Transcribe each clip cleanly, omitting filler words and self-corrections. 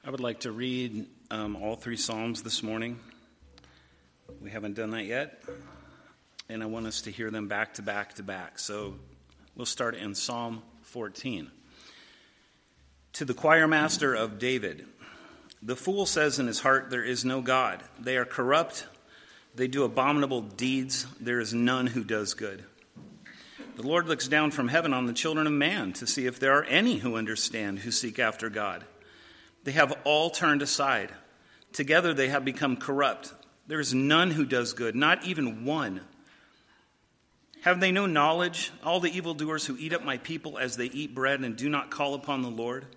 I would like to read all three Psalms this morning. We haven't done that yet, and I want us to hear them back to back to back. So we'll start in Psalm 14. To the choir master of David, the fool says in his heart, there is no God. They are corrupt. They do abominable deeds. There is none who does good. The Lord looks down from heaven on the children of man to see if there are any who understand, who seek after God. They have all turned aside. Together they have become corrupt. There is none who does good, not even one. Have they no knowledge, all the evildoers who eat up my people as they eat bread and do not call upon the Lord?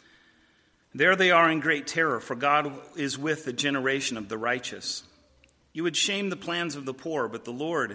There they are in great terror, for God is with the generation of the righteous. You would shame the plans of the poor, but the Lord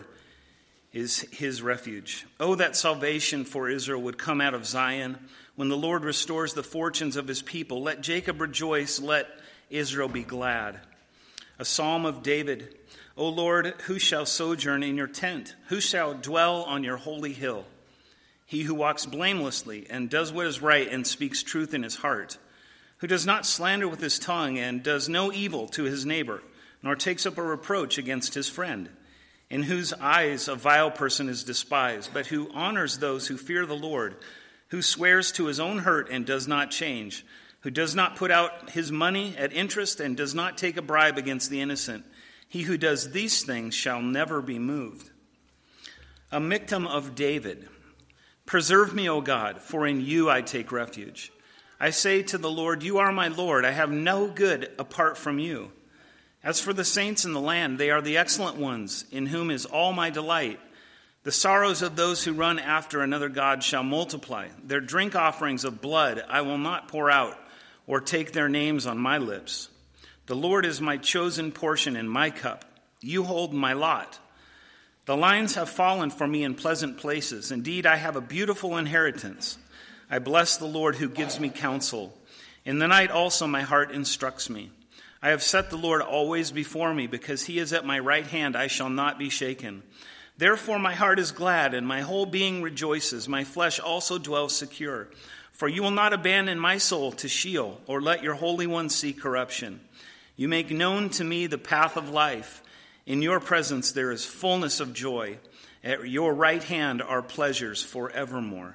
is his refuge. Oh, that salvation for Israel would come out of Zion when the Lord restores the fortunes of his people. Let Jacob rejoice, let Israel be glad. A psalm of David. O Lord, who shall sojourn in your tent? Who shall dwell on your holy hill? He who walks blamelessly and does what is right and speaks truth in his heart, who does not slander with his tongue and does no evil to his neighbor, nor takes up a reproach against his friend, in whose eyes a vile person is despised, but who honors those who fear the Lord, who swears to his own hurt and does not change, who does not put out his money at interest and does not take a bribe against the innocent. He who does these things shall never be moved. A Miktam of David. Preserve me, O God, for in you I take refuge. I say to the Lord, you are my Lord. I have no good apart from you. As for the saints in the land, they are the excellent ones, in whom is all my delight. The sorrows of those who run after another god shall multiply. Their drink offerings of blood I will not pour out, or take their names on my lips. The Lord is my chosen portion and my cup. You hold my lot. The lines have fallen for me in pleasant places. Indeed, I have a beautiful inheritance. I bless the Lord who gives me counsel. In the night also my heart instructs me. I have set the Lord always before me. Because he is at my right hand, I shall not be shaken. Therefore my heart is glad, and my whole being rejoices. My flesh also dwells secure. For you will not abandon my soul to Sheol, or let your Holy One see corruption. You make known to me the path of life. In your presence there is fullness of joy. At your right hand are pleasures forevermore.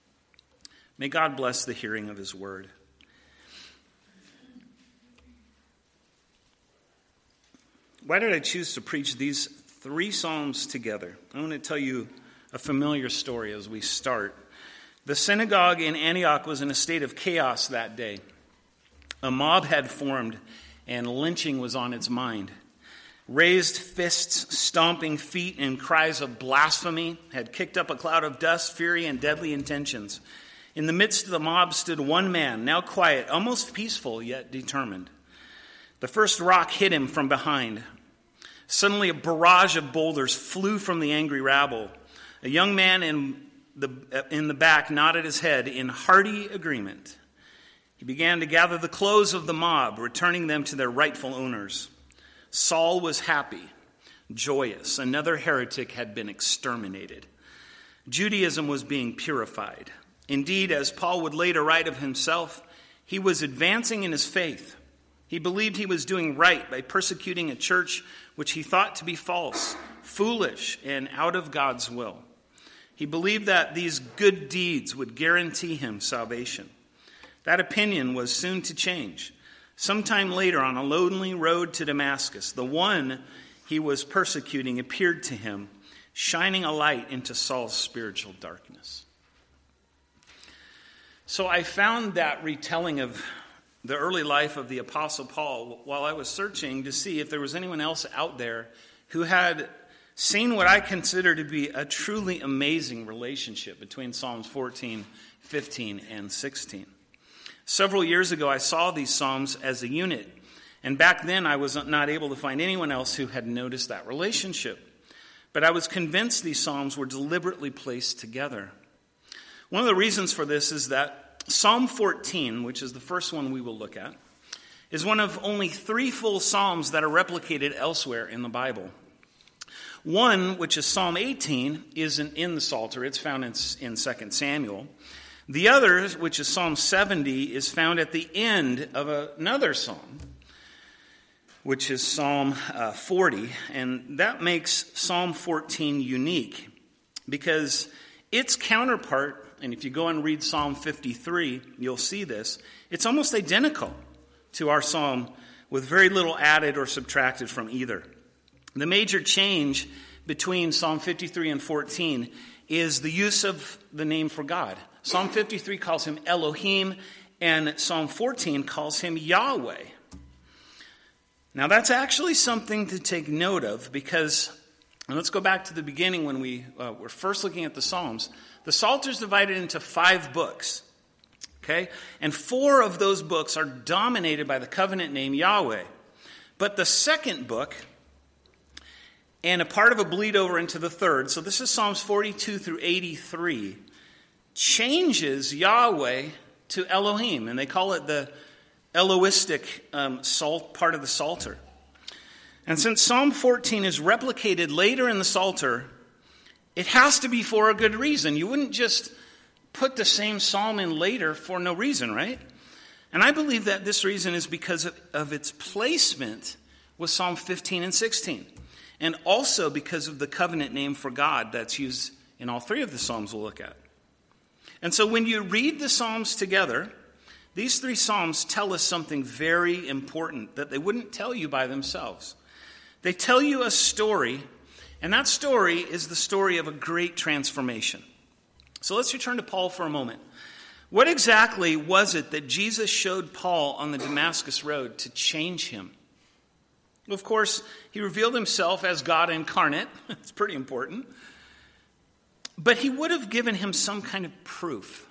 May God bless the hearing of his word. Why did I choose to preach these three Psalms together? I want to tell you a familiar story as we start. The synagogue in Antioch was in a state of chaos that day. A mob had formed, and lynching was on its mind. Raised fists, stomping feet, and cries of blasphemy had kicked up a cloud of dust, fury, and deadly intentions. In the midst of the mob stood one man, now quiet, almost peaceful, yet determined. The first rock hit him from behind. Suddenly a barrage of boulders flew from the angry rabble. A young man in the back nodded his head in hearty agreement. He began to gather the clothes of the mob, returning them to their rightful owners. Saul was happy, joyous. Another heretic had been exterminated. Judaism was being purified. Indeed, as Paul would later write of himself, he was advancing in his faith. He believed he was doing right by persecuting a church which he thought to be false, foolish, and out of God's will. He believed that these good deeds would guarantee him salvation. That opinion was soon to change. Sometime later, on a lonely road to Damascus, the one he was persecuting appeared to him, shining a light into Saul's spiritual darkness. So I found that retelling of the early life of the Apostle Paul while I was searching to see if there was anyone else out there who had seen what I consider to be a truly amazing relationship between Psalms 14, 15, and 16. Several years ago, I saw these Psalms as a unit, and back then I was not able to find anyone else who had noticed that relationship. But I was convinced these Psalms were deliberately placed together. One of the reasons for this is that Psalm 14, which is the first one we will look at, is one of only 3 full Psalms that are replicated elsewhere in the Bible. One, which is Psalm 18, isn't in the Psalter. It's found in 2 Samuel. The other, which is Psalm 70, is found at the end of another psalm, which is Psalm 40. And that makes Psalm 14 unique because its counterpart, and if you go and read Psalm 53, you'll see this, it's almost identical to our psalm with very little added or subtracted from either. The major change between Psalm 53 and 14 is the use of the name for God. Psalm 53 calls him Elohim, and Psalm 14 calls him Yahweh. Now that's actually something to take note of because, and let's go back to the beginning when we were first looking at the Psalms. The Psalter is divided into 5 books, okay? And 4 of those books are dominated by the covenant name Yahweh. But the second book, and a part of a bleed over into the third, so this is Psalms 42 through 83, changes Yahweh to Elohim, and they call it the Elohistic part of the Psalter. And since Psalm 14 is replicated later in the Psalter, it has to be for a good reason. You wouldn't just put the same psalm in later for no reason, right? And I believe that this reason is because of its placement with Psalm 15 and 16. And also because of the covenant name for God that's used in all 3 of the Psalms we'll look at. And so when you read the Psalms together, these 3 Psalms tell us something very important that they wouldn't tell you by themselves. They tell you a story, and that story is the story of a great transformation. So let's return to Paul for a moment. What exactly was it that Jesus showed Paul on the Damascus Road to change him? Of course, he revealed himself as God incarnate. It's pretty important. But he would have given him some kind of proof.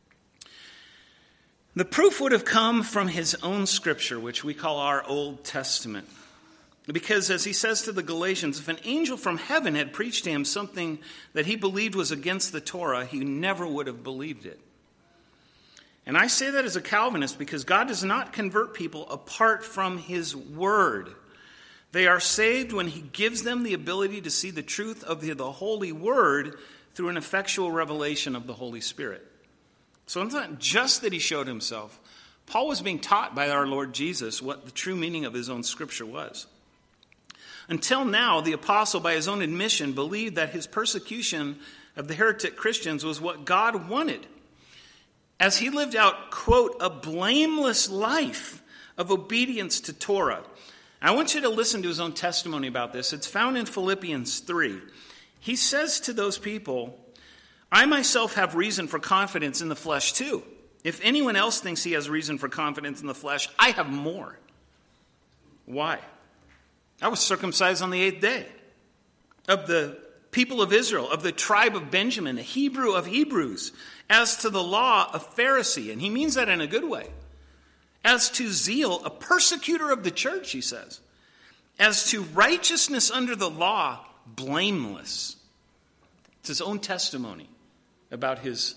The proof would have come from his own scripture, which we call our Old Testament. Because as he says to the Galatians, if an angel from heaven had preached to him something that he believed was against the Torah, he never would have believed it. And I say that as a Calvinist because God does not convert people apart from his word. They are saved when he gives them the ability to see the truth of the Holy Word through an effectual revelation of the Holy Spirit. So it's not just that he showed himself. Paul was being taught by our Lord Jesus what the true meaning of his own scripture was. Until now, the apostle, by his own admission, believed that his persecution of the heretic Christians was what God wanted, as he lived out, quote, a blameless life of obedience to Torah. I want you to listen to his own testimony about this. It's found in Philippians 3. He says to those people, I myself have reason for confidence in the flesh too. If anyone else thinks he has reason for confidence in the flesh, I have more. Why? I was circumcised on the 8th day. Of the people of Israel, of the tribe of Benjamin, a Hebrew of Hebrews. As to the law, a Pharisee. And he means that in a good way. As to zeal, a persecutor of the church, he says. As to righteousness under the law, blameless. It's his own testimony about his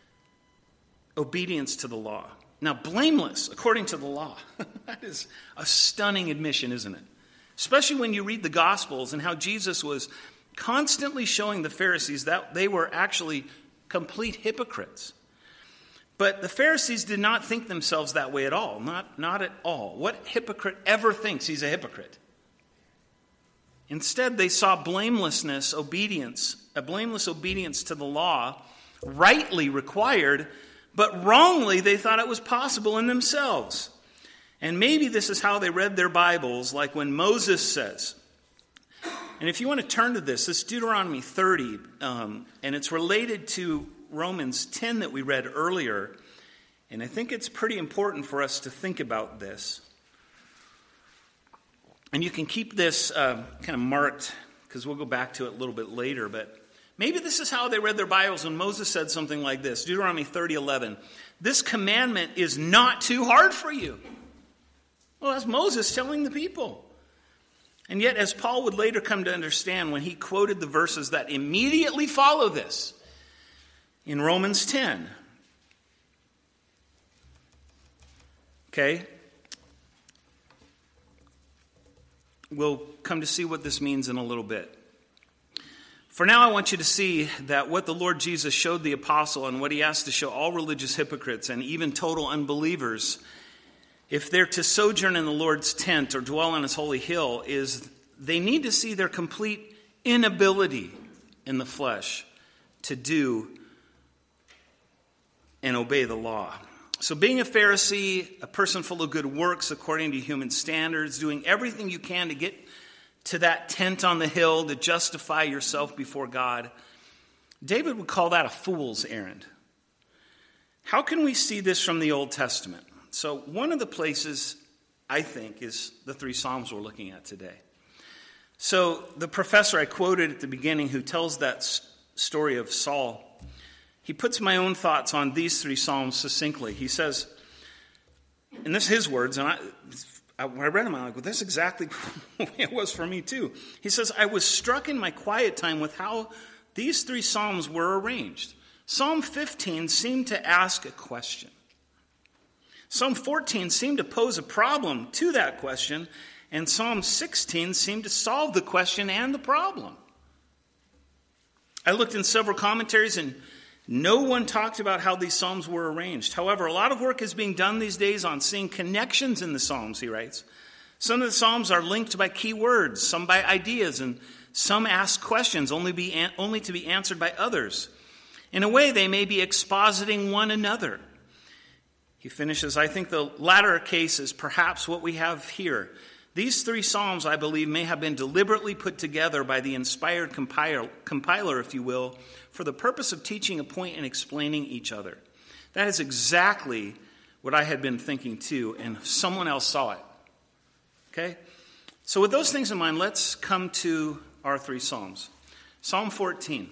obedience to the law. Now, blameless, according to the law. That is a stunning admission, isn't it? Especially when you read the Gospels and how Jesus was constantly showing the Pharisees that they were actually complete hypocrites. But the Pharisees did not think themselves that way at all. Not at all. What hypocrite ever thinks he's a hypocrite? Instead, they saw blamelessness, obedience, a blameless obedience to the law, rightly required, but wrongly they thought it was possible in themselves. And maybe this is how they read their Bibles, like when Moses says, and if you want to turn to this is Deuteronomy 30, and it's related to Romans 10 that we read earlier, and I think it's pretty important for us to think about this. And you can keep this kind of marked, because we'll go back to it a little bit later, but maybe this is how they read their Bibles when Moses said something like this, Deuteronomy 30:11. This commandment is not too hard for you. Well, that's Moses telling the people. And yet, as Paul would later come to understand when he quoted the verses that immediately follow this, in Romans 10. Okay? We'll come to see what this means in a little bit. For now I want you to see that what the Lord Jesus showed the apostle and what he has to show all religious hypocrites and even total unbelievers, if they're to sojourn in the Lord's tent or dwell on his holy hill, is they need to see their complete inability in the flesh to do and obey the law. So being a Pharisee, a person full of good works according to human standards, doing everything you can to get to that tent on the hill to justify yourself before God, David would call that a fool's errand. How can we see this from the Old Testament? So one of the places, I think, is the 3 Psalms we're looking at today. So the professor I quoted at the beginning who tells that story of Saul, he puts my own thoughts on these 3 Psalms succinctly. He says, and this is his words, and when I read them, I'm like, well, that's exactly the way it was for me too. He says, I was struck in my quiet time with how these 3 Psalms were arranged. Psalm 15 seemed to ask a question. Psalm 14 seemed to pose a problem to that question, and Psalm 16 seemed to solve the question and the problem. I looked in several commentaries, and no one talked about how these Psalms were arranged. However, a lot of work is being done these days on seeing connections in the Psalms, he writes. Some of the Psalms are linked by key words, some by ideas, and some ask questions only to be answered by others. In a way, they may be expositing one another. He finishes, I think the latter case is perhaps what we have here. These 3 Psalms, I believe, may have been deliberately put together by the inspired compiler, if you will, for the purpose of teaching a point and explaining each other. That is exactly what I had been thinking too, and someone else saw it. Okay? So with those things in mind, let's come to our 3 Psalms. Psalm 14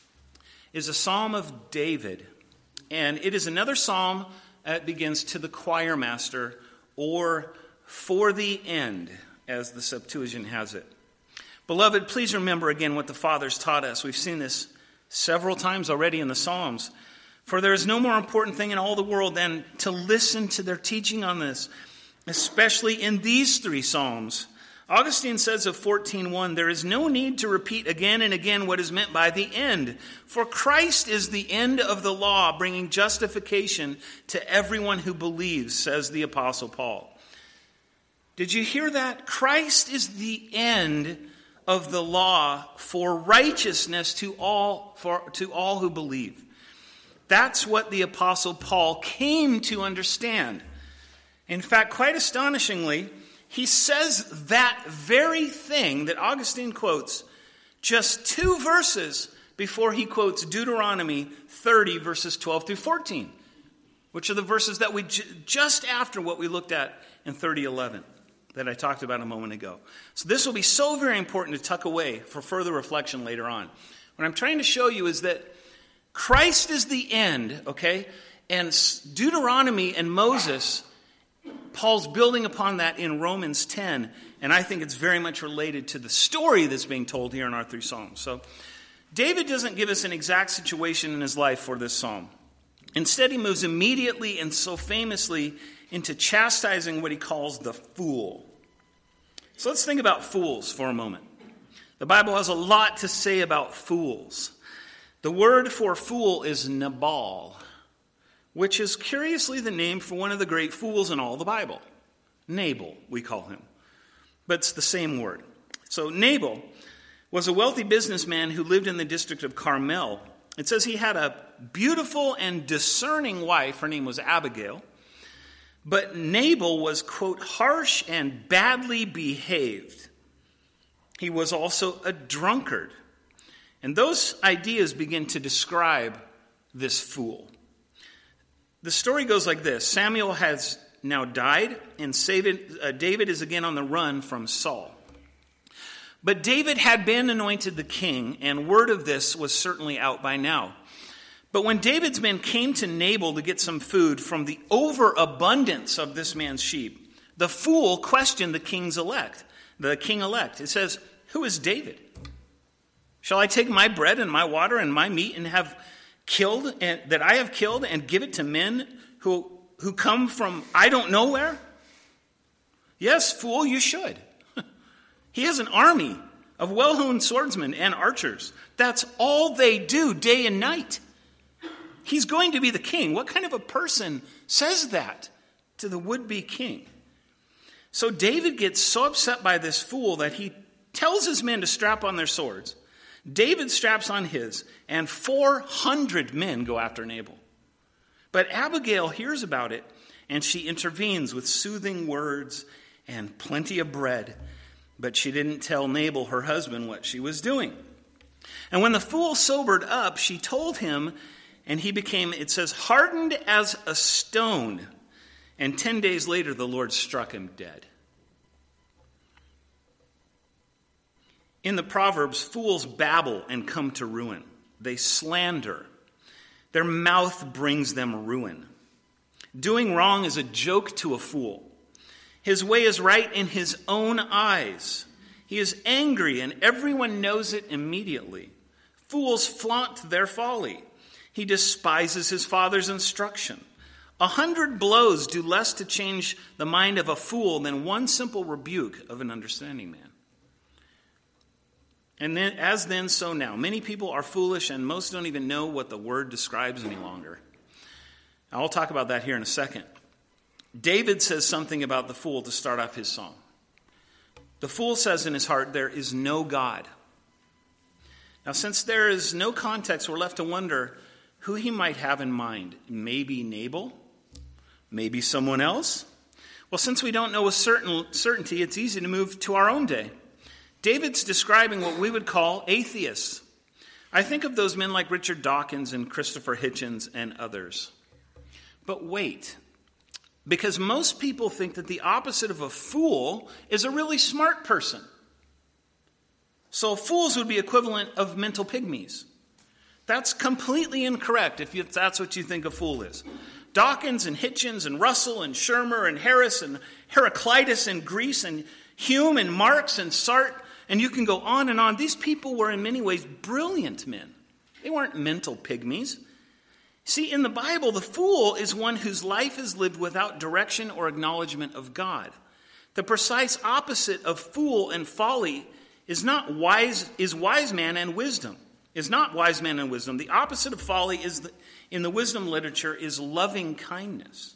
is a psalm of David, and it is another psalm that begins to the choir master, or for the end, as the Septuagint has it. Beloved, please remember again what the fathers taught us. We've seen this several times already in the Psalms. For there is no more important thing in all the world than to listen to their teaching on this, especially in these 3 Psalms. Augustine says of 14:1, there is no need to repeat again and again what is meant by the end. For Christ is the end of the law, bringing justification to everyone who believes, says the Apostle Paul. Did you hear that? Christ is the end of the law for righteousness to all who believe. That's what the Apostle Paul came to understand. In fact, quite astonishingly, he says that very thing that Augustine quotes just 2 verses before he quotes Deuteronomy 30, verses 12 through 14, which are the verses that we just after what we looked at in 30:11 that I talked about a moment ago. So this will be so very important to tuck away for further reflection later on. What I'm trying to show you is that Christ is the end, okay? And Deuteronomy and Moses, Paul's building upon that in Romans 10, and I think it's very much related to the story that's being told here in our 3 Psalms. So David doesn't give us an exact situation in his life for this psalm. Instead, he moves immediately and so famously into chastising what he calls the fool. So let's think about fools for a moment. The Bible has a lot to say about fools. The word for fool is Nabal, which is curiously the name for one of the great fools in all the Bible. Nabal, we call him. But it's the same word. So Nabal was a wealthy businessman who lived in the district of Carmel. It says he had a beautiful and discerning wife. Her name was Abigail. But Nabal was, quote, harsh and badly behaved. He was also a drunkard. And those ideas begin to describe this fool. The story goes like this. Samuel has now died, and David is again on the run from Saul. But David had been anointed the king, and word of this was certainly out by now. But when David's men came to Nabal to get some food from the overabundance of this man's sheep, the fool questioned the king elect. It says, "Who is David? Shall I take my bread and my water and my meat and have killed and that I have killed and give it to men who come from I don't know where? Yes, fool, you should. He has an army of well-honed swordsmen and archers. That's all they do day and night. He's going to be the king. What kind of a person says that to the would-be king? So David gets so upset by this fool that he tells his men to strap on their swords. David straps on his, and 400 men go after Nabal. But Abigail hears about it, and she intervenes with soothing words and plenty of bread. But she didn't tell Nabal, her husband, what she was doing. And when the fool sobered up, she told him, and he became, it says, hardened as a stone. And 10 days later, the Lord struck him dead. In the Proverbs, fools babble and come to ruin. They slander. Their mouth brings them ruin. Doing wrong is a joke to a fool. His way is right in his own eyes. He is angry, and everyone knows it immediately. Fools flaunt their folly. He despises his father's instruction. 100 blows do less to change the mind of a fool than one simple rebuke of an understanding man. And then, as then, so now. Many people are foolish, and most don't even know what the word describes any longer. I'll talk about that here in a second. David says something about the fool to start off his song. The fool says in his heart, there is no God. Now, since there is no context, we're left to wonder who he might have in mind. Maybe Nabal? Maybe someone else? Well, since we don't know with certainty, it's easy to move to our own day. David's describing what we would call atheists. I think of those men like Richard Dawkins and Christopher Hitchens and others. But wait, because most people think that the opposite of a fool is a really smart person. So fools would be equivalent of mental pygmies. That's completely incorrect if that's what you think a fool is. Dawkins and Hitchens and Russell and Schirmer and Harris and Heraclitus and Greece and Hume and Marx and Sartre, and you can go on and on. These people were in many ways brilliant men. They weren't mental pygmies. See, in the Bible, the fool is one whose life is lived without direction or acknowledgement of God. The precise opposite of fool and folly is wise man and wisdom. Is not wise man and wisdom. The opposite of folly is in the wisdom literature is loving kindness.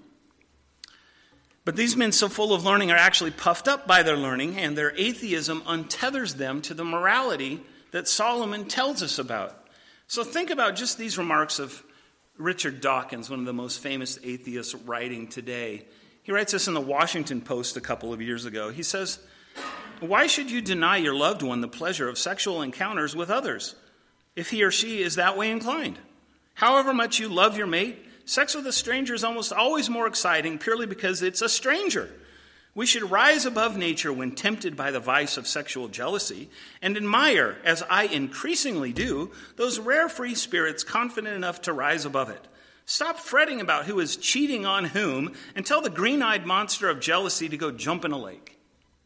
But these men so full of learning are actually puffed up by their learning, and their atheism untethers them to the morality that Solomon tells us about. So think about just these remarks of Richard Dawkins, one of the most famous atheists writing today. He writes this in the Washington Post a couple of years ago. He says, "Why should you deny your loved one the pleasure of sexual encounters with others, if he or she is that way inclined? However much you love your mate, sex with a stranger is almost always more exciting purely because it's a stranger. We should rise above nature when tempted by the vice of sexual jealousy and admire, as I increasingly do, those rare free spirits confident enough to rise above it. Stop fretting about who is cheating on whom and tell the green-eyed monster of jealousy to go jump in a lake."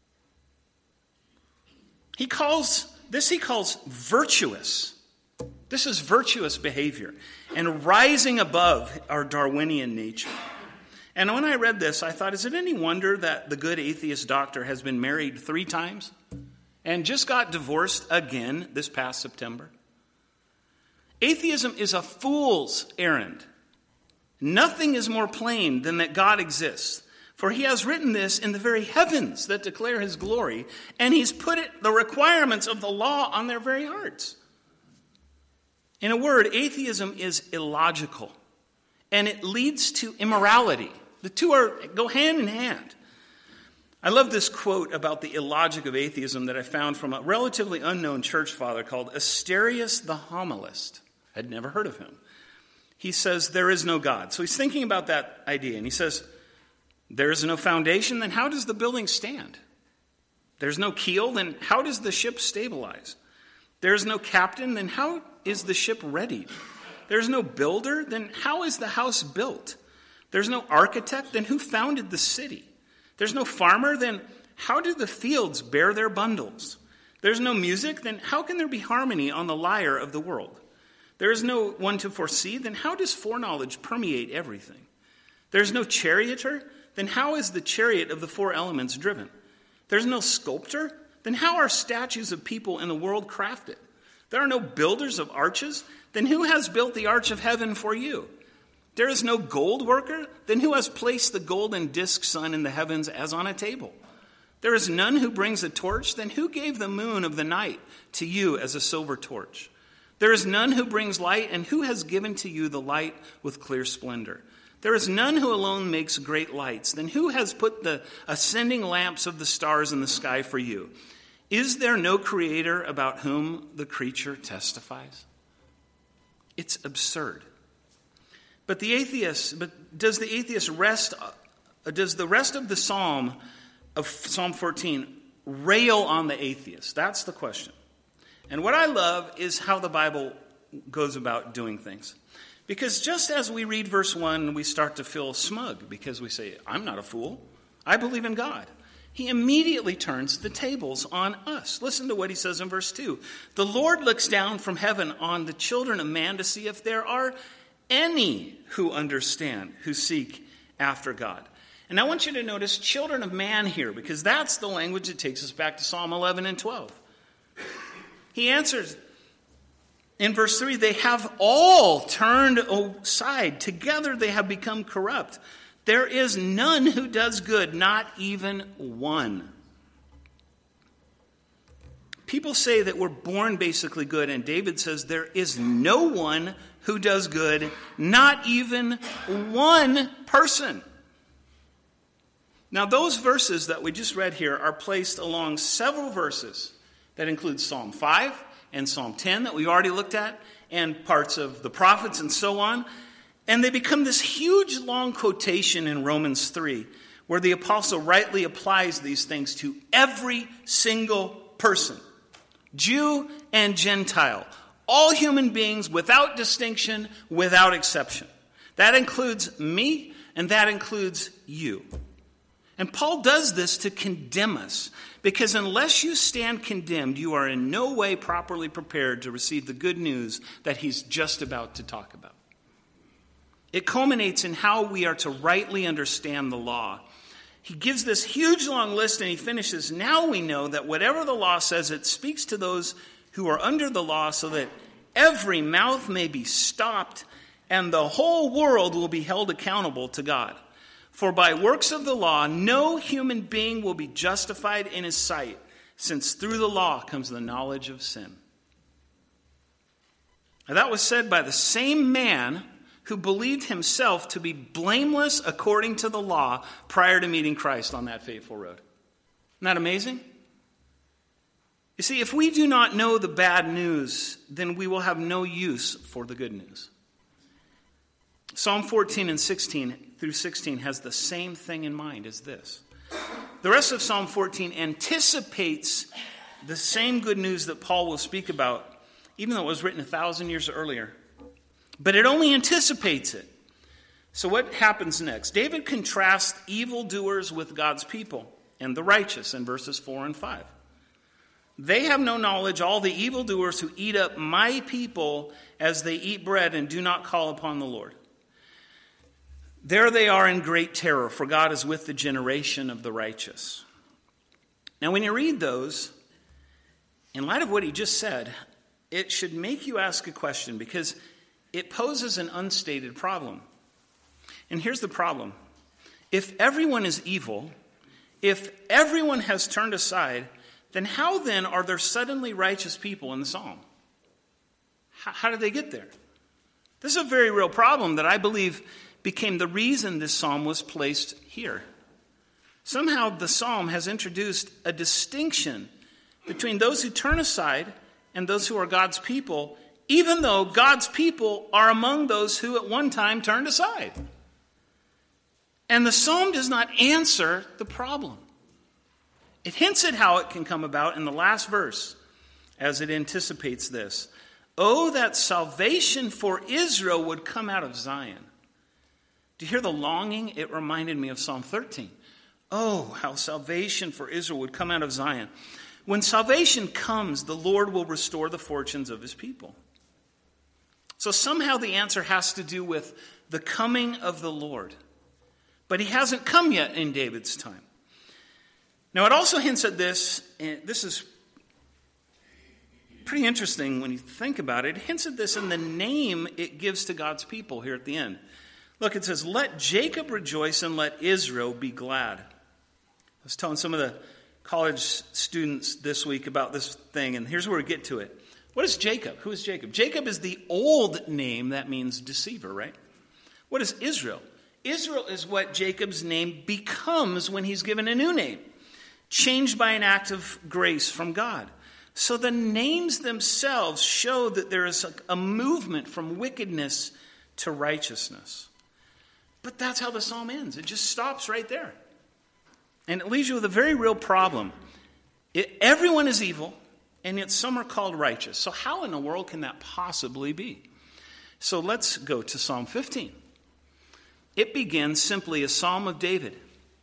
He calls virtuous. This is virtuous behavior and rising above our Darwinian nature. And when I read this, I thought, is it any wonder that the good atheist doctor has been married 3 times and just got divorced again this past September? Atheism is a fool's errand. Nothing is more plain than that God exists. For he has written this in the very heavens that declare his glory, and he's put the requirements of the law on their very hearts. In a word, atheism is illogical, and it leads to immorality. The two go hand in hand. I love this quote about the illogic of atheism that I found from a relatively unknown church father called Asterius the Homilist. I'd never heard of him. He says, there is no God. So he's thinking about that idea, and he says, there is no foundation, then how does the building stand? There's no keel, then how does the ship stabilize? There's no captain, then how is the ship readied? There's no builder, then how is the house built? There's no architect, then who founded the city? There's no farmer, then how do the fields bear their bundles? There's no music, then how can there be harmony on the lyre of the world? There is no one to foresee, then how does foreknowledge permeate everything? There's no charioteer, then how is the chariot of the 4 elements driven? There's no sculptor, Then how are statues of people in the world crafted? There are no builders of arches? Then who has built the arch of heaven for you? There is no gold worker? Then who has placed the golden disk sun in the heavens as on a table? There is none who brings a torch? Then who gave the moon of the night to you as a silver torch? There is none who brings light, and who has given to you the light with clear splendor? There is none who alone makes great lights. Then who has put the ascending lamps of the stars in the sky for you? Is there no creator about whom the creature testifies? It's absurd. But does the rest of the psalm of Psalm 14 rail on the atheist? That's the question. And what I love is how the Bible goes about doing things. Because just as we read verse 1, we start to feel smug because we say, I'm not a fool. I believe in God. He immediately turns the tables on us. Listen to what he says in verse 2. The Lord looks down from heaven on the children of man to see if there are any who understand, who seek after God. And I want you to notice children of man here, because that's the language that takes us back to Psalm 11 and 12. He answers in verse 3, they have all turned aside. Together they have become corrupt. There is none who does good, not even one. People say that we're born basically good, and David says there is no one who does good, not even one person. Now, those verses that we just read here are placed along several verses that include Psalm 5 and Psalm 10 that we already looked at, and parts of the prophets and so on. And they become this huge long quotation in Romans 3, where the apostle rightly applies these things to every single person, Jew and Gentile, all human beings without distinction, without exception. That includes me, and that includes you. And Paul does this to condemn us, because unless you stand condemned, you are in no way properly prepared to receive the good news that he's just about to talk about. It culminates in how we are to rightly understand the law. He gives this huge long list and he finishes, now we know that whatever the law says, it speaks to those who are under the law so that every mouth may be stopped and the whole world will be held accountable to God. For by works of the law, no human being will be justified in his sight, since through the law comes the knowledge of sin. Now, that was said by the same man who believed himself to be blameless according to the law prior to meeting Christ on that fateful road. Isn't that amazing? You see, if we do not know the bad news, then we will have no use for the good news. Psalm 14 and 16 through 16 has the same thing in mind as this. The rest of Psalm 14 anticipates the same good news that Paul will speak about, even though it was written 1,000 years earlier. But it only anticipates it. So what happens next? David contrasts evildoers with God's people and the righteous in verses 4 and 5. They have no knowledge, all the evildoers who eat up my people as they eat bread and do not call upon the Lord. There they are in great terror, for God is with the generation of the righteous. Now, when you read those, in light of what he just said, it should make you ask a question, because it poses an unstated problem. And here's the problem. If everyone is evil, if everyone has turned aside, then how then are there suddenly righteous people in the psalm? How did they get there? This is a very real problem that I believe became the reason this psalm was placed here. Somehow the psalm has introduced a distinction between those who turn aside and those who are God's people, even though God's people are among those who at one time turned aside. And the psalm does not answer the problem. It hints at how it can come about in the last verse, as it anticipates this. Oh, that salvation for Israel would come out of Zion. Do you hear the longing? It reminded me of Psalm 13. Oh, how salvation for Israel would come out of Zion. When salvation comes, the Lord will restore the fortunes of his people. So somehow the answer has to do with the coming of the Lord. But he hasn't come yet in David's time. Now, it also hints at this, and this is pretty interesting when you think about it. It hints at this in the name it gives to God's people here at the end. Look, it says, let Jacob rejoice and let Israel be glad. I was telling some of the college students this week about this thing, and here's where we get to it. What is Jacob? Who is Jacob? Jacob is the old name that means deceiver, right? What is Israel? Israel is what Jacob's name becomes when he's given a new name, changed by an act of grace from God. So the names themselves show that there is a movement from wickedness to righteousness. But that's how the psalm ends. It just stops right there. And it leaves you with a very real problem. Everyone is evil, and yet some are called righteous. So how in the world can that possibly be? So let's go to Psalm 15. It begins simply a Psalm of David.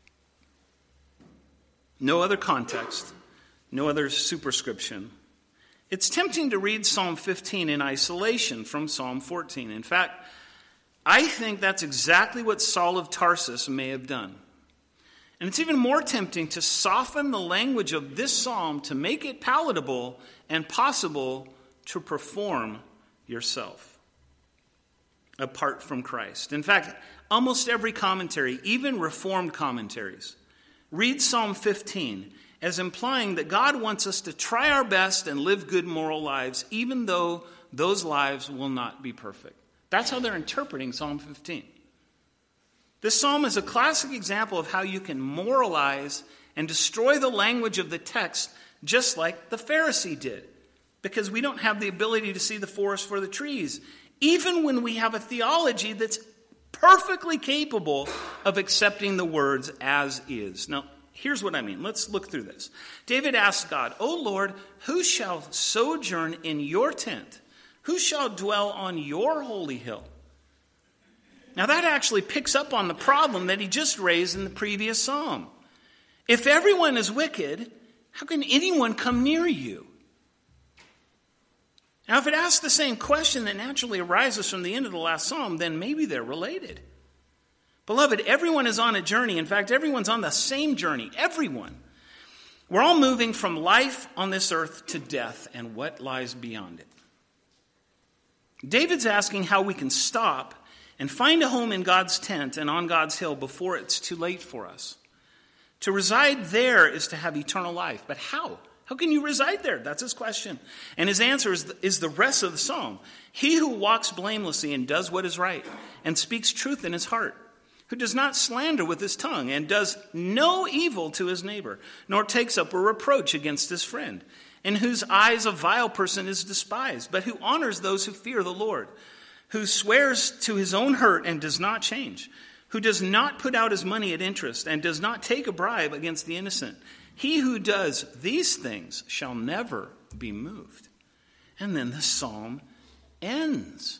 No other context, no other superscription. It's tempting to read Psalm 15 in isolation from Psalm 14. In fact, I think that's exactly what Saul of Tarsus may have done. And it's even more tempting to soften the language of this psalm to make it palatable and possible to perform yourself apart from Christ. In fact, almost every commentary, even Reformed commentaries, read Psalm 15 as implying that God wants us to try our best and live good moral lives, even though those lives will not be perfect. That's how they're interpreting Psalm 15. This psalm is a classic example of how you can moralize and destroy the language of the text just like the Pharisee did, because we don't have the ability to see the forest for the trees, even when we have a theology that's perfectly capable of accepting the words as is. Now, here's what I mean. Let's look through this. David asked God, O Lord, who shall sojourn in your tent? Who shall dwell on your holy hill? Now that actually picks up on the problem that he just raised in the previous psalm. If everyone is wicked, how can anyone come near you? Now if it asks the same question that naturally arises from the end of the last psalm, then maybe they're related. Beloved, everyone is on a journey. In fact, everyone's on the same journey. Everyone. We're all moving from life on this earth to death and what lies beyond it. David's asking how we can stop and find a home in God's tent and on God's hill before it's too late for us. To reside there is to have eternal life. But how? How can you reside there? That's his question. And his answer is the rest of the psalm. He who walks blamelessly and does what is right and speaks truth in his heart, who does not slander with his tongue and does no evil to his neighbor, nor takes up a reproach against his friend, in whose eyes a vile person is despised, but who honors those who fear the Lord, who swears to his own hurt and does not change, who does not put out his money at interest and does not take a bribe against the innocent. He who does these things shall never be moved. And then the psalm ends.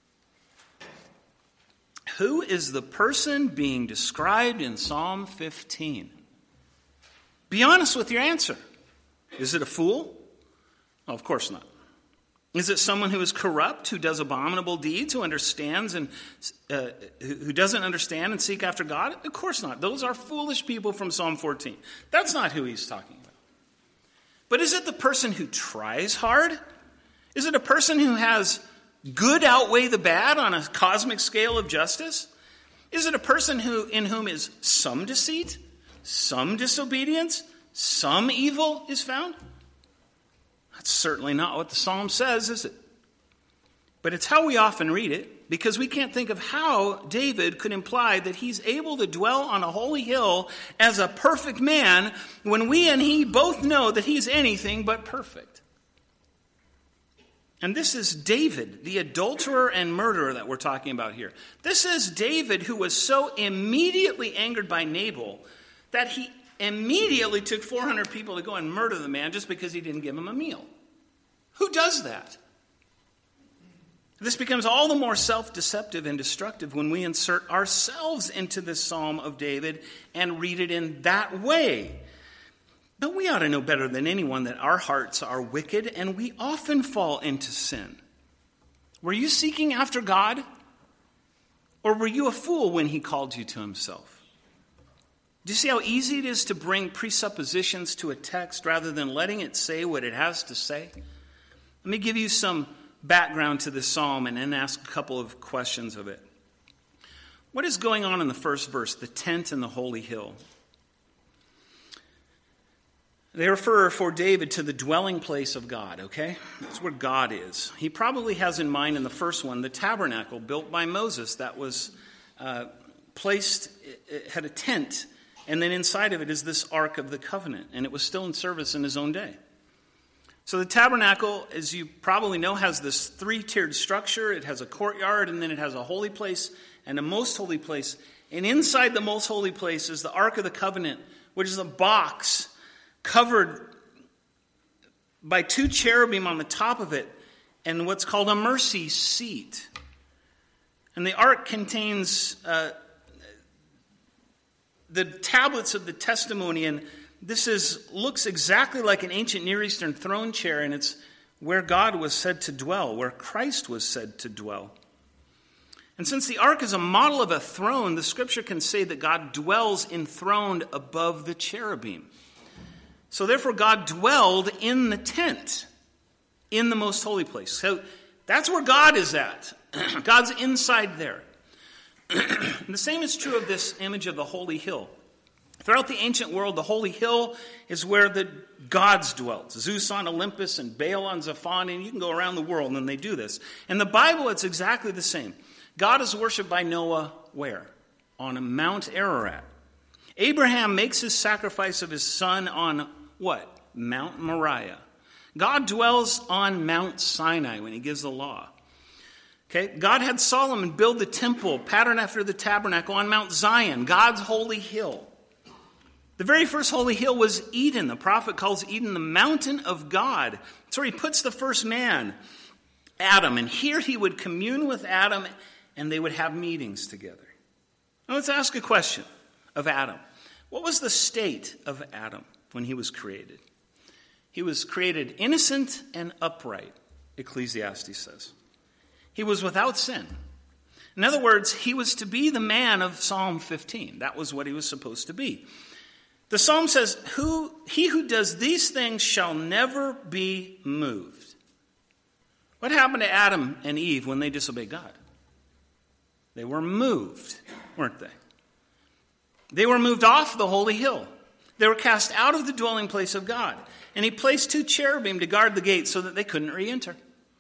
Who is the person being described in Psalm 15? Be honest with your answer. Is it a fool? Oh, of course not. Is it someone who is corrupt, who does abominable deeds, who understands and who doesn't understand and seek after God? Of course not. Those are foolish people from Psalm 14. That's not who he's talking about. But is it the person who tries hard? Is it a person who has good outweigh the bad on a cosmic scale of justice? Is it a person in whom is some deceit, some disobedience, some evil is found? That's certainly not what the psalm says, is it? But it's how we often read it, because we can't think of how David could imply that he's able to dwell on a holy hill as a perfect man when we and he both know that he's anything but perfect. And this is David, the adulterer and murderer that we're talking about here. This is David who was so immediately angered by Nabal that he immediately took 400 people to go and murder the man just because he didn't give him a meal. Who does that? This becomes all the more self-deceptive and destructive when we insert ourselves into this psalm of David and read it in that way. But we ought to know better than anyone that our hearts are wicked and we often fall into sin. Were you seeking after God? Or were you a fool when he called you to himself? Do you see how easy it is to bring presuppositions to a text rather than letting it say what it has to say? Let me give you some background to this psalm and then ask a couple of questions of it. What is going on in the first verse, the tent and the holy hill? They refer for David to the dwelling place of God, okay? That's where God is. He probably has in mind in the first one the tabernacle built by Moses that was placed, it had a tent, and then inside of it is this Ark of the Covenant, and it was still in service in his own day. So the tabernacle, as you probably know, has this three-tiered structure. It has a courtyard, and then it has a holy place and a most holy place. And inside the most holy place is the Ark of the Covenant, which is a box covered by two cherubim on the top of it and what's called a mercy seat. And the ark contains the tablets of the testimony, and this looks exactly like an ancient Near Eastern throne chair, and it's where God was said to dwell, where Christ was said to dwell. And since the ark is a model of a throne, the scripture can say that God dwells enthroned above the cherubim. So therefore God dwelled in the tent, in the most holy place. So that's where God is at. God's inside there. The same is true of this image of the holy hill. Throughout the ancient world, the holy hill is where the gods dwelt. Zeus on Olympus and Baal on Zaphon, and you can go around the world and they do this. In the Bible, it's exactly the same. God is worshipped by Noah where? On Mount Ararat. Abraham makes his sacrifice of his son on what? Mount Moriah. God dwells on Mount Sinai when he gives the law. Okay, God had Solomon build the temple, patterned after the tabernacle, on Mount Zion, God's holy hill. The very first holy hill was Eden. The prophet calls Eden the mountain of God. That's where he puts the first man, Adam. And here he would commune with Adam, and they would have meetings together. Now let's ask a question of Adam. What was the state of Adam when he was created? He was created innocent and upright, Ecclesiastes says. He was without sin. In other words, he was to be the man of Psalm 15. That was what he was supposed to be. The psalm says, he who does these things shall never be moved. What happened to Adam and Eve when they disobeyed God? They were moved, weren't they? They were moved off the holy hill. They were cast out of the dwelling place of God. And he placed two cherubim to guard the gate so that they couldn't re-enter.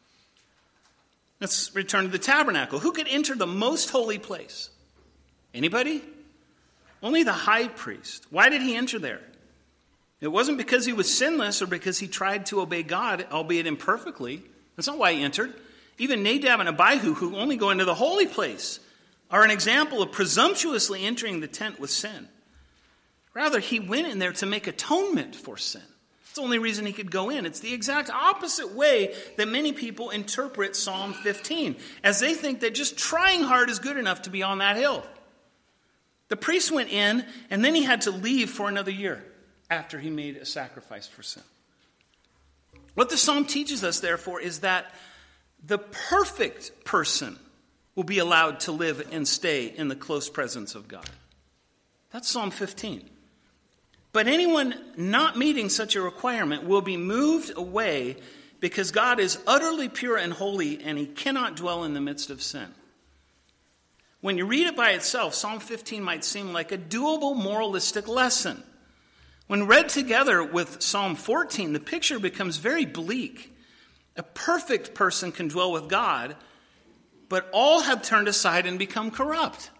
Let's return to the tabernacle. Who could enter the most holy place? Anybody? Only the high priest. Why did he enter there? It wasn't because he was sinless or because he tried to obey God, albeit imperfectly. That's not why he entered. Even Nadab and Abihu, who only go into the holy place, are an example of presumptuously entering the tent with sin. Rather, he went in there to make atonement for sin. It's the only reason he could go in. It's the exact opposite way that many people interpret Psalm 15, as they think that just trying hard is good enough to be on that hill. The priest went in, and then he had to leave for another year after he made a sacrifice for sin. What the psalm teaches us, therefore, is that the perfect person will be allowed to live and stay in the close presence of God. That's Psalm 15. But anyone not meeting such a requirement will be moved away because God is utterly pure and holy, and he cannot dwell in the midst of sin. When you read it by itself, Psalm 15 might seem like a doable moralistic lesson. When read together with Psalm 14, the picture becomes very bleak. A perfect person can dwell with God, but all have turned aside and become corrupt.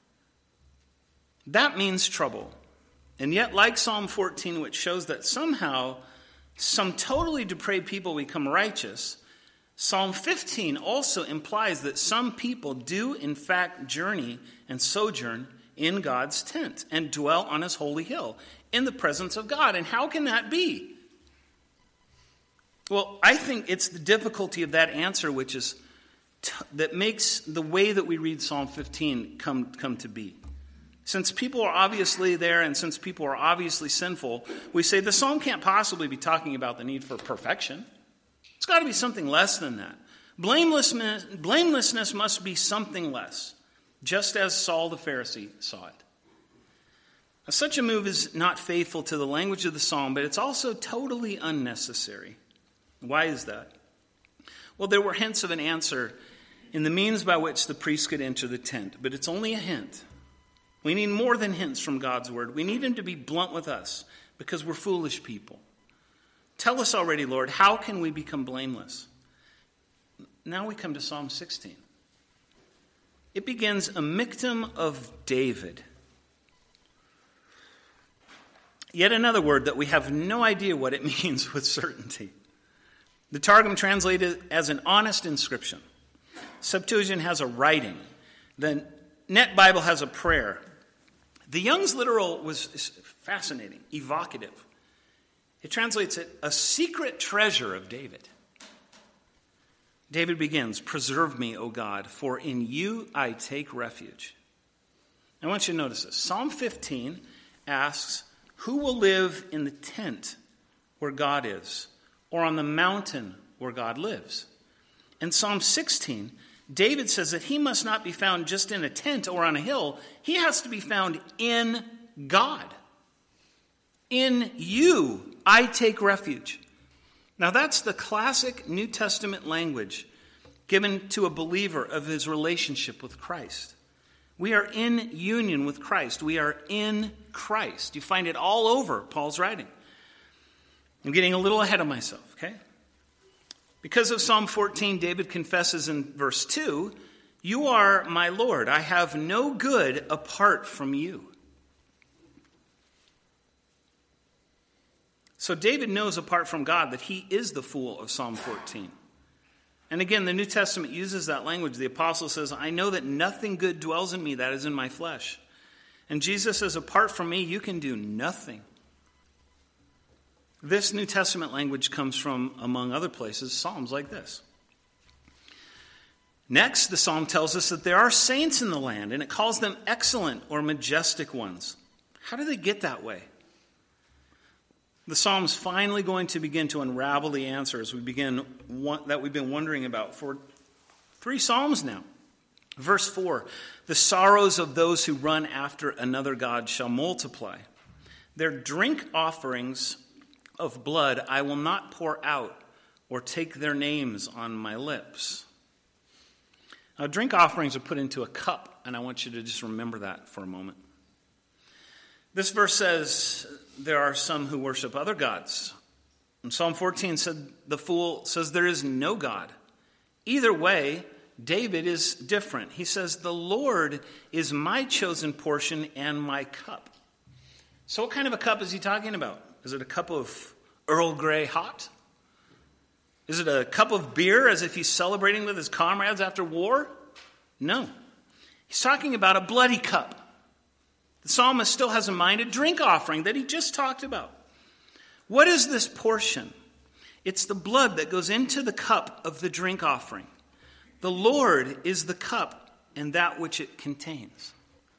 That means trouble. And yet, like Psalm 14, which shows that somehow some totally depraved people become righteous, Psalm 15 also implies that some people do, in fact, journey and sojourn in God's tent and dwell on his holy hill in the presence of God. And how can that be? Well, I think it's the difficulty of that answer that makes the way that we read Psalm 15 come to be. Since people are obviously there and since people are obviously sinful, we say the psalm can't possibly be talking about the need for perfection. It's got to be something less than that. Blamelessness must be something less, just as Saul the Pharisee saw it. Now, such a move is not faithful to the language of the psalm, but it's also totally unnecessary. Why is that? Well, there were hints of an answer in the means by which the priest could enter the tent, but it's only a hint. We need more than hints from God's word. We need him to be blunt with us because we're foolish people. Tell us already, Lord, how can we become blameless? Now we come to Psalm 16. It begins a Michtam of David. Yet another word that we have no idea what it means with certainty. The Targum translated as an honest inscription. Septuagint has a writing. The Net Bible has a prayer. The Young's literal was fascinating, evocative. It translates it, a secret treasure of David. David begins, preserve me, O God, for in you I take refuge. I want you to notice this. Psalm 15 asks, who will live in the tent where God is, or on the mountain where God lives? In Psalm 16, David says that he must not be found just in a tent or on a hill. He has to be found in God. In you, I take refuge. Now that's the classic New Testament language given to a believer of his relationship with Christ. We are in union with Christ. We are in Christ. You find it all over Paul's writing. I'm getting a little ahead of myself, okay? Because of Psalm 14, David confesses in verse 2, you are my Lord. I have no good apart from you. So David knows apart from God that he is the fool of Psalm 14. And again, the New Testament uses that language. The apostle says, I know that nothing good dwells in me, that is in my flesh. And Jesus says, apart from me, you can do nothing. This New Testament language comes from, among other places, Psalms like this. Next, the Psalm tells us that there are saints in the land, and it calls them excellent or majestic ones. How do they get that way? The Psalm's finally going to begin to unravel the answer as we begin that we've been wondering about for 3 Psalms now. Verse 4, the sorrows of those who run after another God shall multiply. Their drink offerings of blood I will not pour out or take their names on my lips. Now, drink offerings are put into a cup, and I want you to just remember that for a moment. This verse says there are some who worship other gods. And Psalm 14 said the fool says there is no God. Either way, David is different. He says the Lord is my chosen portion and my cup. So what kind of a cup is he talking about? Is it a cup of Earl Grey hot? Is it a cup of beer as if he's celebrating with his comrades after war? No. He's talking about a bloody cup. The psalmist still has in mind a drink offering that he just talked about. What is this portion? It's the blood that goes into the cup of the drink offering. The Lord is the cup and that which it contains.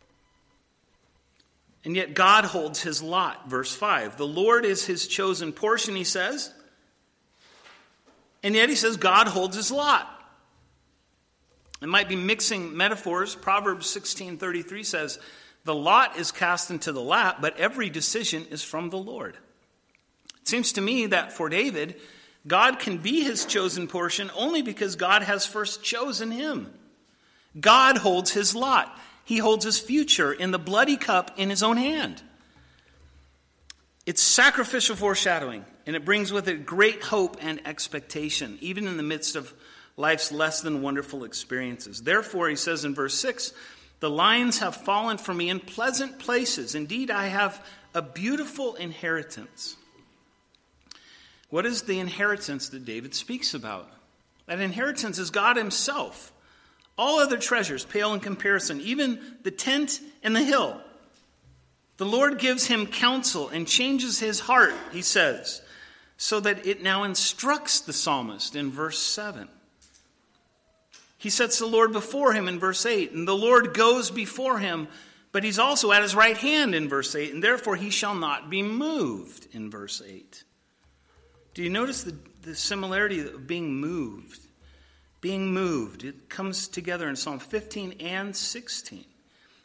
And yet God holds his lot, verse 5. The Lord is his chosen portion, he says. And yet he says God holds his lot. It might be mixing metaphors. Proverbs 16:33 says, the lot is cast into the lap, but every decision is from the Lord. It seems to me that for David, God can be his chosen portion only because God has first chosen him. God holds his lot. He holds his future in the bloody cup in his own hand. It's sacrificial foreshadowing, and it brings with it great hope and expectation, even in the midst of life's less than wonderful experiences. Therefore, he says in verse 6, the lines have fallen for me in pleasant places. Indeed, I have a beautiful inheritance. What is the inheritance that David speaks about? That inheritance is God himself. All other treasures pale in comparison, even the tent and the hill. The Lord gives him counsel and changes his heart, he says, so that it now instructs the psalmist in verse 7. He sets the Lord before him in verse 8, and the Lord goes before him, but he's also at his right hand in verse 8, and therefore he shall not be moved in verse 8. Do you notice the similarity of being moved? Being moved, it comes together in Psalm 15 and 16.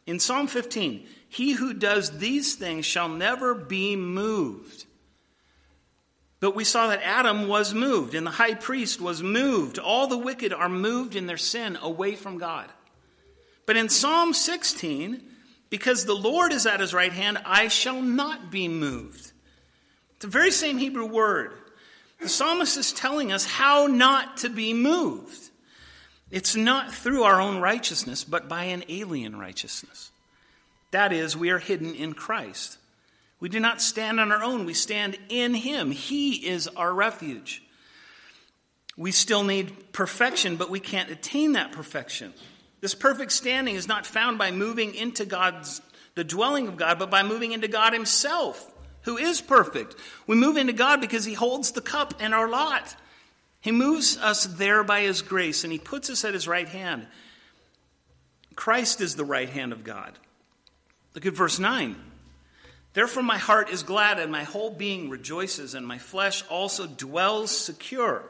In Psalm 15, he who does these things shall never be moved. But we saw that Adam was moved, and the high priest was moved. All the wicked are moved in their sin away from God. But in Psalm 16, because the Lord is at his right hand, I shall not be moved. It's the very same Hebrew word. The psalmist is telling us how not to be moved. It's not through our own righteousness, but by an alien righteousness. That is, we are hidden in Christ. We do not stand on our own. We stand in him. He is our refuge. We still need perfection, but we can't attain that perfection. This perfect standing is not found by moving into the dwelling of God, but by moving into God himself, who is perfect. We move into God because he holds the cup and our lot. He moves us there by his grace, and he puts us at his right hand. Christ is the right hand of God. Look at verse 9. Therefore my heart is glad, and my whole being rejoices, and my flesh also dwells secure.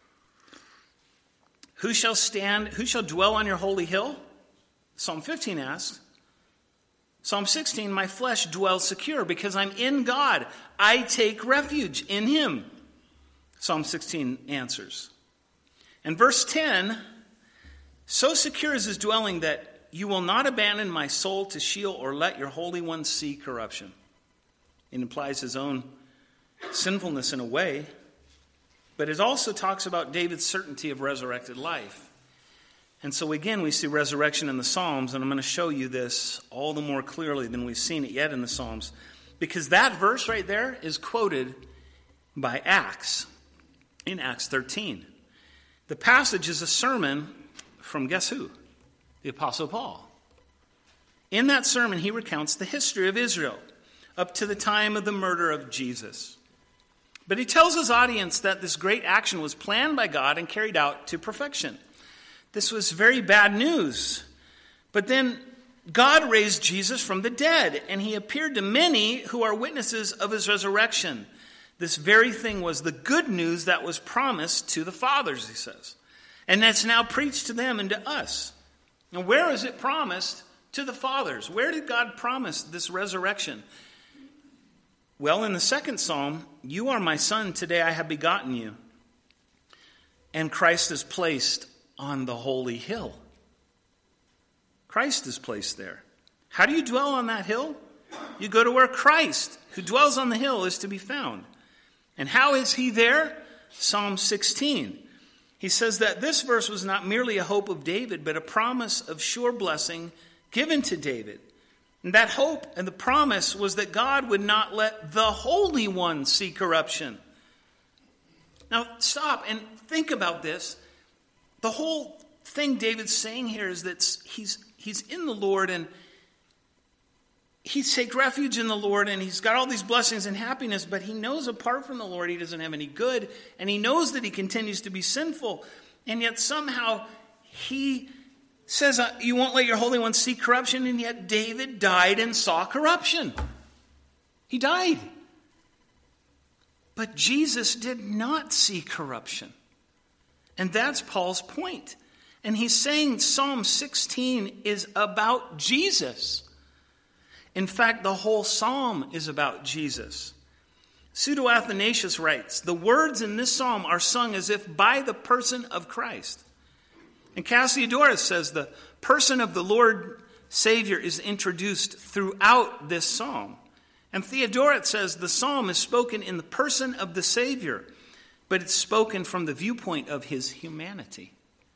Who shall dwell on your holy hill? Psalm 15 asks. Psalm 16, my flesh dwells secure because I'm in God. I take refuge in him. Psalm 16 answers. And verse 10, so secure is his dwelling that you will not abandon my soul to Sheol or let your Holy One see corruption. It implies his own sinfulness in a way, but it also talks about David's certainty of resurrected life. And so again, we see resurrection in the Psalms, and I'm going to show you this all the more clearly than we've seen it yet in the Psalms, because that verse right there is quoted by Acts, in Acts 13. The passage is a sermon from guess who? The Apostle Paul. In that sermon, he recounts the history of Israel up to the time of the murder of Jesus. But he tells his audience that this great action was planned by God and carried out to perfection. This was very bad news. But then God raised Jesus from the dead, and he appeared to many who are witnesses of his resurrection. This very thing was the good news that was promised to the fathers, he says. And that's now preached to them and to us. Now, where is it promised to the fathers? Where did God promise this resurrection? Well, in the second psalm, you are my son, today I have begotten you. And Christ is placed on the holy hill. Christ is placed there. How do you dwell on that hill? You go to where Christ, who dwells on the hill, is to be found. And how is he there? Psalm 16. He says that this verse was not merely a hope of David, but a promise of sure blessing given to David. And that hope and the promise was that God would not let the Holy One see corruption. Now, stop and think about this. The whole thing David's saying here is that he's in the Lord, and he's take refuge in the Lord, and he's got all these blessings and happiness, but he knows apart from the Lord he doesn't have any good, and he knows that he continues to be sinful, and yet somehow he says, you won't let your Holy One see corruption, and yet David died and saw corruption. He died. But Jesus did not see corruption. And that's Paul's point. And he's saying Psalm 16 is about Jesus. In fact, the whole psalm is about Jesus. Pseudo-Athanasius writes, the words in this psalm are sung as if by the person of Christ. And Cassiodorus says the person of the Lord Savior is introduced throughout this psalm. And Theodoret says the psalm is spoken in the person of the Savior, but it's spoken from the viewpoint of his humanity.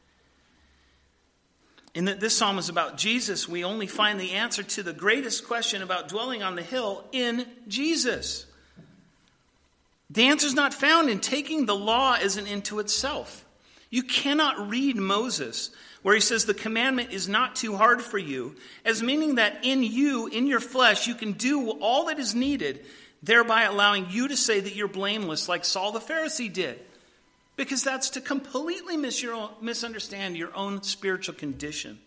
In that this psalm is about Jesus, we only find the answer to the greatest question about dwelling on the hill in Jesus. The answer is not found in taking the law as an end to itself. You cannot read Moses, where he says the commandment is not too hard for you, as meaning that in you, in your flesh, you can do all that is needed, thereby allowing you to say that you're blameless like Saul the Pharisee did. Because that's to completely misunderstand your own spiritual condition.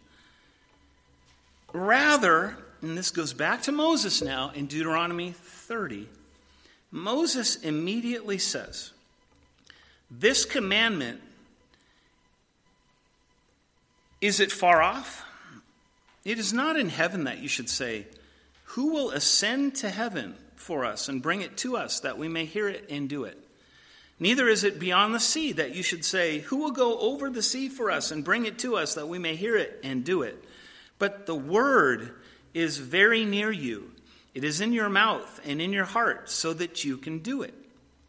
Rather, and this goes back to Moses now in Deuteronomy 30, Moses immediately says, this commandment, is it far off? It is not in heaven that you should say, who will ascend to heaven for us and bring it to us that we may hear it and do it? Neither is it beyond the sea that you should say, who will go over the sea for us and bring it to us that we may hear it and do it? But the word is very near you. It is in your mouth and in your heart so that you can do it.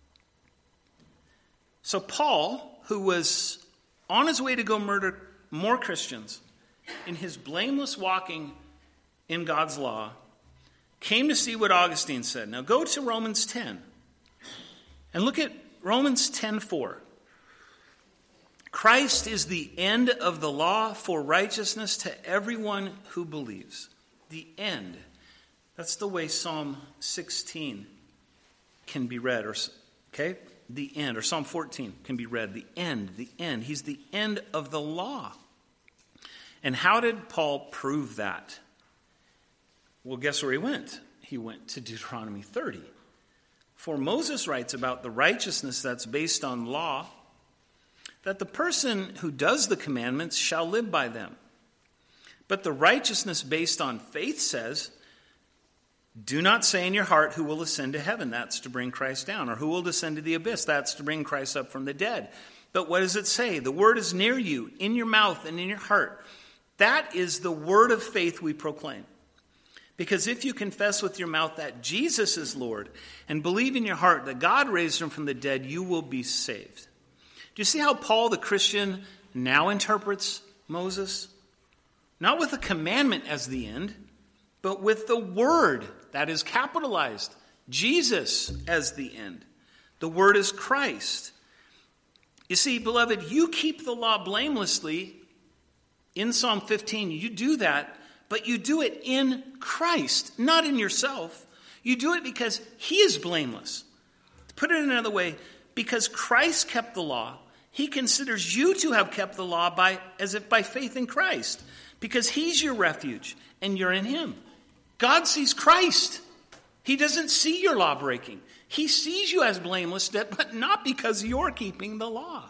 So Paul, who was on his way to go murder more Christians in his blameless walking in God's law, came to see what Augustine said. Now go to Romans 10 and look at Romans 10:4. Christ is the end of the law for righteousness to everyone who believes. The end. That's the way Psalm 16 can be read. Okay? The end. Or Psalm 14 can be read. The end. The end. He's the end of the law. And how did Paul prove that? Well, guess where he went? He went to Deuteronomy 30. For Moses writes about the righteousness that's based on law, that the person who does the commandments shall live by them. But the righteousness based on faith says, do not say in your heart, who will ascend to heaven? That's to bring Christ down. Or who will descend to the abyss? That's to bring Christ up from the dead. But what does it say? The word is near you, in your mouth and in your heart. That is the word of faith we proclaim. Because if you confess with your mouth that Jesus is Lord and believe in your heart that God raised him from the dead, you will be saved. Do you see how Paul the Christian now interprets Moses? Not with a commandment as the end, but with the word that is capitalized, Jesus as the end. The word is Christ. You see, beloved, you keep the law blamelessly. In Psalm 15, you do that, but you do it in Christ, not in yourself. You do it because he is blameless. To put it another way, because Christ kept the law, he considers you to have kept the law as if by faith in Christ, because he's your refuge and you're in him. God sees Christ. He doesn't see your law breaking. He sees you as blameless, but not because you're keeping the law.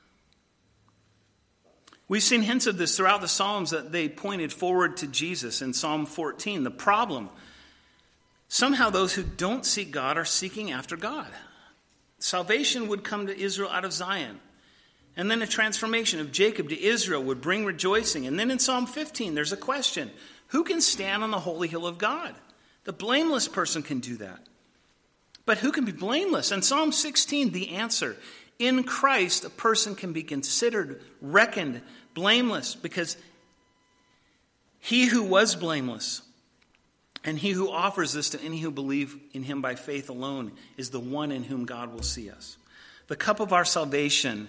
We've seen hints of this throughout the Psalms that they pointed forward to Jesus in Psalm 14. The problem, somehow those who don't seek God are seeking after God. Salvation would come to Israel out of Zion. And then a transformation of Jacob to Israel would bring rejoicing. And then in Psalm 15, there's a question. Who can stand on the holy hill of God? The blameless person can do that. But who can be blameless? And Psalm 16, the answer. In Christ, a person can be considered, reckoned blameless, because he who was blameless and he who offers this to any who believe in him by faith alone is the one in whom God will see us. The cup of our salvation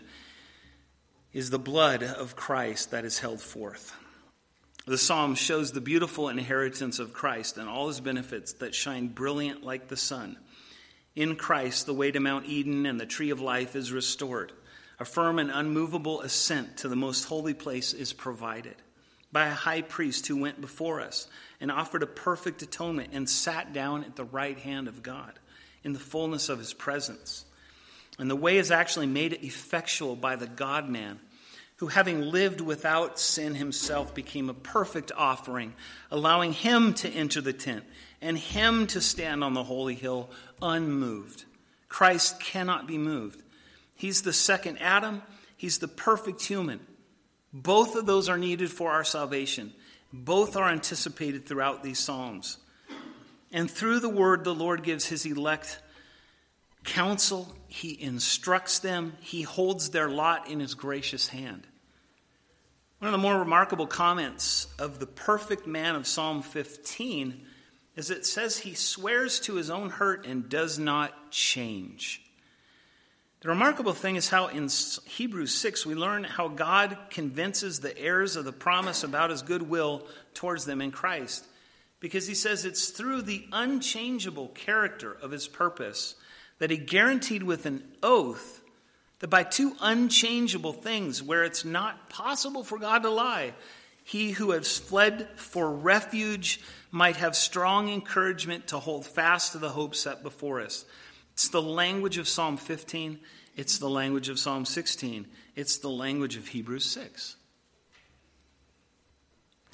is the blood of Christ that is held forth. The psalm shows the beautiful inheritance of Christ and all his benefits that shine brilliant like the sun. In Christ, the way to Mount Eden and the tree of life is restored. A firm and unmovable ascent to the most holy place is provided by a high priest who went before us and offered a perfect atonement and sat down at the right hand of God in the fullness of his presence. And the way is actually made effectual by the God-man, who having lived without sin himself became a perfect offering, allowing him to enter the tent and him to stand on the holy hill unmoved. Christ cannot be moved. He's the second Adam. He's the perfect human. Both of those are needed for our salvation. Both are anticipated throughout these Psalms. And through the word, the Lord gives his elect counsel. He instructs them. He holds their lot in his gracious hand. One of the more remarkable comments of the perfect man of Psalm 15 is it says he swears to his own hurt and does not change. The remarkable thing is how in Hebrews 6 we learn how God convinces the heirs of the promise about his goodwill towards them in Christ. Because he says it's through the unchangeable character of his purpose that he guaranteed with an oath that by two unchangeable things where it's not possible for God to lie, he who has fled for refuge might have strong encouragement to hold fast to the hope set before us. It's the language of Psalm 15. It's the language of Psalm 16. It's the language of Hebrews 6.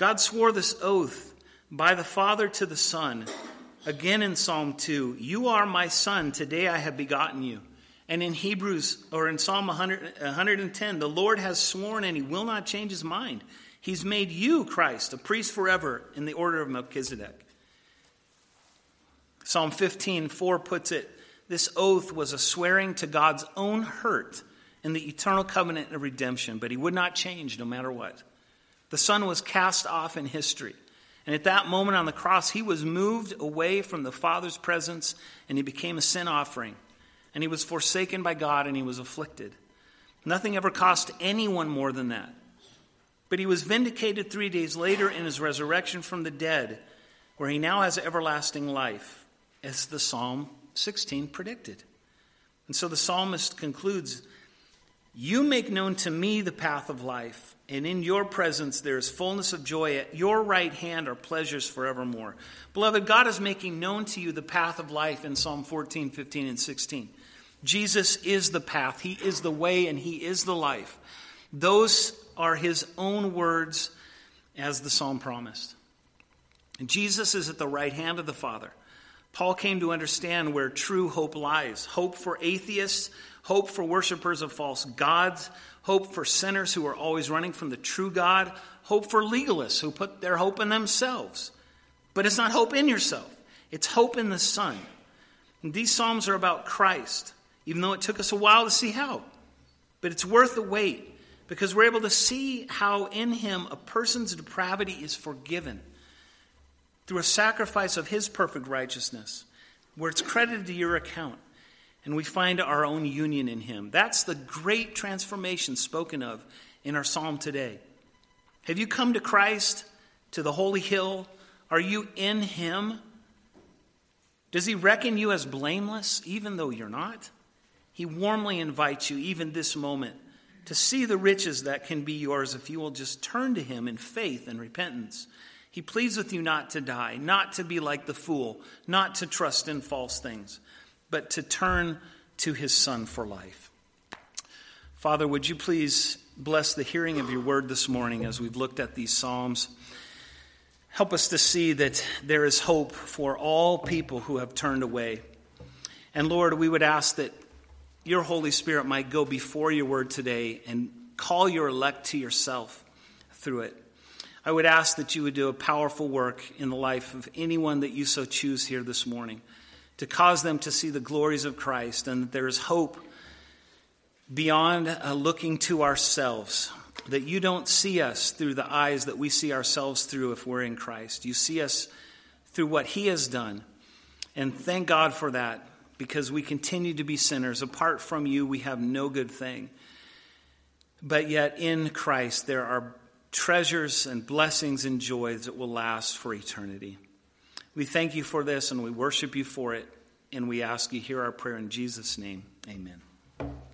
God swore this oath by the Father to the Son. Again in Psalm 2, you are my son, today I have begotten you. And in Psalm 110, the Lord has sworn and he will not change his mind. He's made you, Christ, a priest forever in the order of Melchizedek. Psalm 15:4 puts it, this oath was a swearing to God's own hurt in the eternal covenant of redemption, but he would not change no matter what. The Son was cast off in history. And at that moment on the cross, he was moved away from the Father's presence and he became a sin offering. And he was forsaken by God and he was afflicted. Nothing ever cost anyone more than that. But he was vindicated 3 days later in his resurrection from the dead, where he now has everlasting life, as the Psalm 16 predicted. And so the psalmist concludes, you make known to me the path of life, and in your presence there is fullness of joy. At your right hand are pleasures forevermore. Beloved, God is making known to you the path of life in Psalm 14, 15, and 16. Jesus is the path. He is the way and he is the life. Those are his own words as the psalm promised. And Jesus is at the right hand of the Father. Paul came to understand where true hope lies. Hope for atheists, hope for worshipers of false gods, hope for sinners who are always running from the true God, hope for legalists who put their hope in themselves. But it's not hope in yourself. It's hope in the Son. And these psalms are about Christ, even though it took us a while to see how. But it's worth the wait, because we're able to see how in him a person's depravity is forgiven through a sacrifice of his perfect righteousness, where it's credited to your account, and we find our own union in him. That's the great transformation spoken of in our psalm today. Have you come to Christ, to the holy hill? Are you in him? Does he reckon you as blameless, even though you're not? He warmly invites you, even this moment, to see the riches that can be yours if you will just turn to him in faith and repentance. He pleads with you not to die, not to be like the fool, not to trust in false things, but to turn to his Son for life. Father, would you please bless the hearing of your word this morning as we've looked at these psalms. Help us to see that there is hope for all people who have turned away. And Lord, we would ask that your Holy Spirit might go before your word today and call your elect to yourself through it. I would ask that you would do a powerful work in the life of anyone that you so choose here this morning, to cause them to see the glories of Christ, and that there is hope beyond looking to ourselves, that you don't see us through the eyes that we see ourselves through if we're in Christ. You see us through what he has done, and thank God for that, because we continue to be sinners. Apart from you, we have no good thing. But yet in Christ, there are treasures and blessings and joys that will last for eternity. We thank you for this and we worship you for it. And we ask you, hear our prayer in Jesus' name. Amen.